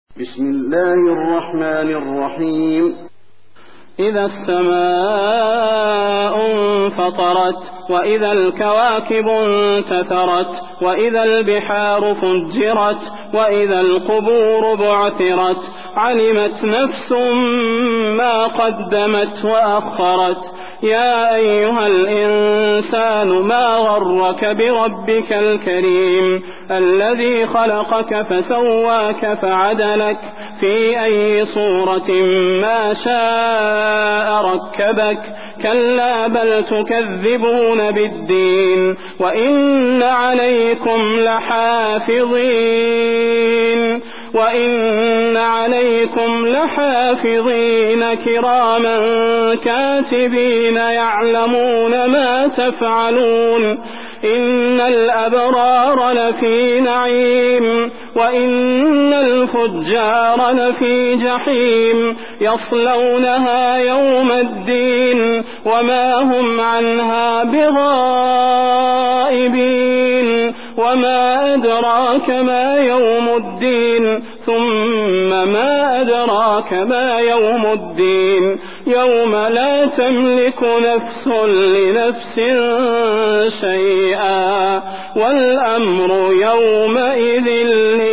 بسم الله الرحمن الرحيم. إذا السماء انفطرت وإذا الكواكب انتثرت وإذا البحار فجرت وإذا القبور بعثرت علمت نفس ما قدمت وأخرت. يا أيها الإنسان ما غرك بربك الكريم الذي خلقك فسواك فعدلك في أي صورة ما شاء ركبك. كلا بل تكذبون بالدين وإن عليكم لحافظين كراما كاتبين يعلمون ما تفعلون. إن الأبرار لفي نعيم وإن الفجار لفي جحيم يصلونها يوم الدين وما هم عنها بغائبين. وما أدراك ما يوم الدين ثم ما أدراك ما يوم الدين يوم لا تملك نفس لنفس شيئا والأمر يومئذ